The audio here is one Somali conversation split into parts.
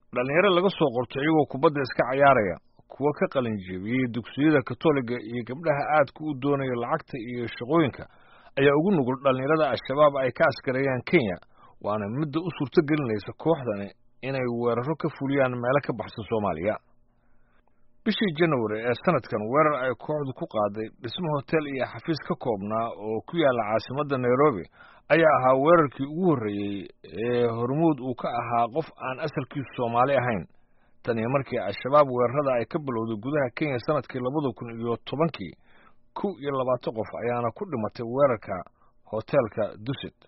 dhalinyaro laga soo qortay iyagoo kubadda iska ciyaaraya kuwa ka qalin jebiyey dugsiyada katoliga iyo gabdhaha aadka u doonaya lacagta iyo shaqooyinka ayaa ugu nugul dhalinyarada al-shabaab ay ka askareeyaan Kenya waana midda u suurto gelinaysa kooxdani inay weeraro ka fuliyaan meelo ka baxsan Soomaaliya. bishii January ee sanadkan weerar ay kooxdu ku qaaday dhismo hotel iyo xafiis ka koobnaa oo ku yaala caasimadda Nairobi ayaa ahaa weerarkii ugu horreeyay ee hormuud uu ka ahaa qof aan asalkiisu Soomaali ahayn tan iyo markii al-shabaab weerarada ay ka bilowday gudaha Kenya sanadkii 2010 20 qof ayaana ku dhimatay weerarka hotelka Dusit.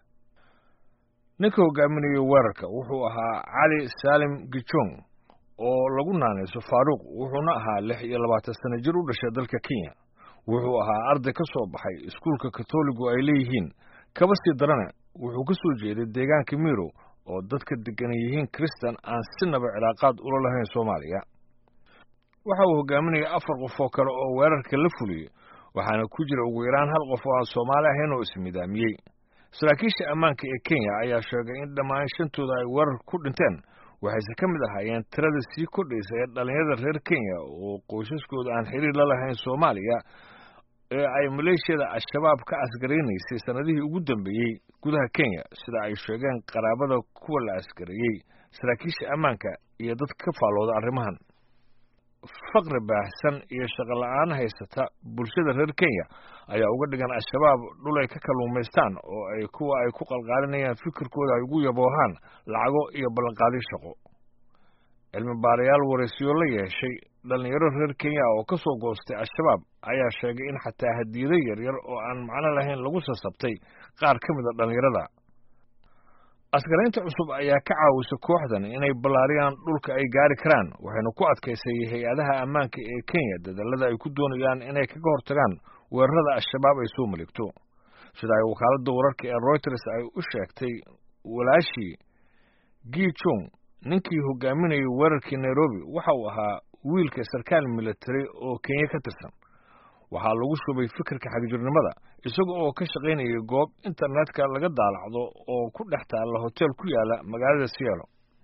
ninka hogaaminayay weerarka wuxuu ahaa Ali Salim Gichong oo lagu naanayso Faaruq wuxuuna ahaa 26 sano jir u dhashay dalka Kenya. wuxuu ahaa arday ka soo baxay iskuulka katoligu ay leeyihiin kaba sii darana wuxuu ka soo jeeday deegaanka Miro oo dadka degan yihiin Kristan aan sinaba cilaaqaad u lahayn Soomaaliya. waxa uu hogaaminayay 4 qof oo kale oo weerarka la fuliyay waxaana ku jira ugu yaraan 1 qof oo aan Soomaali ahayn oo ismidaamiyay. saraakiisha ammaanka ee Kenya ayaa sheegay in dhammaan 5tooda ay weerar ku dhinteen waxayse ka mid ahaayeen tirada sii kordhaysa ee dhalinyarada reer Kenya oo qoysaskooda aan xiriir la lahayn Soomaaliya ee ay maleeshiyada al-shabaab ka askareynaysay sanadihii ugu dambeeyay gudaha Kenya sida ay sheegeen qaraabada kuwa la askariyay saraakiisha ammaanka iyo dad ka faalooda arrimahan. faqri baahsan iyo shaqo la'aan haysata bulshada reer Kenya ayaa uga dhigan al-shabaab dhul ay ka kaluumaystaan oo ay ku qalqaalinayaan fikirkooda ay ugu yaboohaan lacago iyo ballanqaadyo shaqo. cilmi baarayaal waraysiyo la yeeshay dhalinyaro reer Kenya oo ka soo goostay al-shabaab ayaa sheegay in xataa hadiyado yaryar oo aan macno lahayn lagu sasabtay qaar ka mid ah dhalinyarada. askaraynta cusub ayaa ka caawisa kooxdan inay ballaariyaan dhulka ay gaari karaan waxayna ku adkaysay hay'adaha ammaanka ee Kenya dadaalada ay ku doonayaan inay kaga hortagaan weerarada al-shabaab ay soo maligto. sida ay wakaaladda wararka ee Reuters ay u sheegtay walaashii Gichong ninkii hogaaminayay weerarkii Nairobi waxa uu ahaa wiilka sarkaal military oo Kenya ka tirsan. waxaa lagu shubay fikirka xagjirnimada isaga oo ka shaqaynayay goob internetka laga daalacdo oo ku dhex taala hotel ku yaala magaalada Seattle.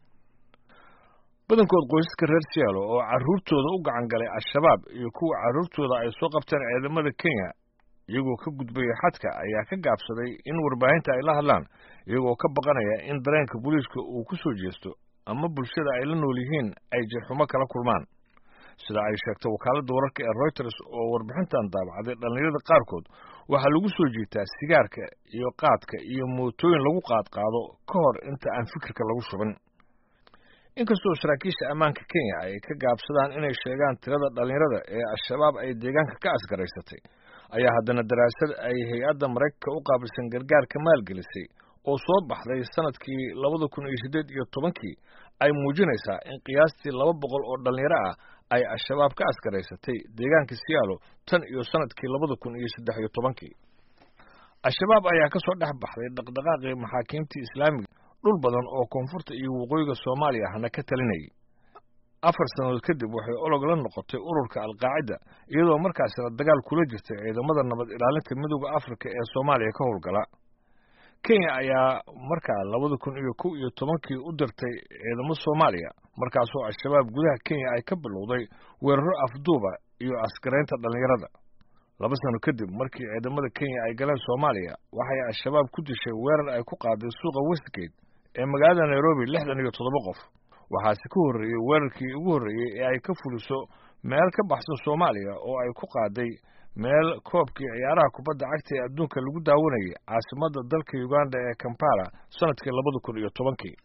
badankood qoysaska reer Seattle oo carruurtooda u gacan galay al-shabaab iyo kuwa carruurtooda ay soo qabteen ciidamada Kenya iyagoo ka gudbay xadka ayaa ka gaabsaday in warbaahinta ay la hadlaan iyagoo ka baqanaya in dareenka booliiska uu ku soo jeesto ama bulshada ay la nool yihiin ay jirxumo kala kulmaan. sida ay sheegtay wakaaladda wararka ee Reuters oo warbixintan daabacday dhalinyarada qaarkood waxaa lagu soo jiitaa sigaarka iyo qaadka iyo mootooyin lagu qaado ka hor inta aan fikirka lagu shubin. inkastoo saraakiisha ammaanka Kenya ay ka gaabsadaan inay sheegaan tirada dhalinyarada ee al-shabaab ay deegaanka ka askaraysatay ayaa haddana daraasad ay hay'adda Mareykanka u qaabilsan gargaarka maalgelisay oo soo baxday sanadkii 2018 ay muujinaysaa in qiyaastii 200 oo dhalinyaro ah ay al-shabaab ka askaraysatay deegaanka Seattle tan iyo sanadkii 2013. al-shabaab ayaa ka soo dhex baxday dhaqdhaqaaqii maxaakiimta Islaamiga dhul badan oo koonfurta iyo waqooyiga Soomaaliya ahna ka talinayay. 4 sanadood kadib waxay olog la noqotay ururka al-Qaacida iyadoo markaasna dagaal kula jirtay ciidamada nabad ilaalinta midowga Afrika ee Soomaaliya ka howlgala. Kenya ayaa markaa 2011 u dirtay ciidamo Soomaaliya markaasoo al-shabaab gudaha Kenya ay ka bilowday weeraro afduuba iyo askaraynta dhalinyarada. 2 sano kadib markii ciidamada Kenya ay galeen Soomaaliya waxay al-shabaab ku dishay weerar ay ku qaaday suuqa Westgate ee magaalada Nairobi 67 qof. waxaase ka horreeyay weerarkii ugu horreeyay ee ay ka fuliso meel ka baxsan Soomaaliya oo ay ku qaaday meel koobkii ciyaaraha kubadda cagta ee adduunka lagu daawanayay caasimadda dalka Uganda ee Kampala sanadkii 2010.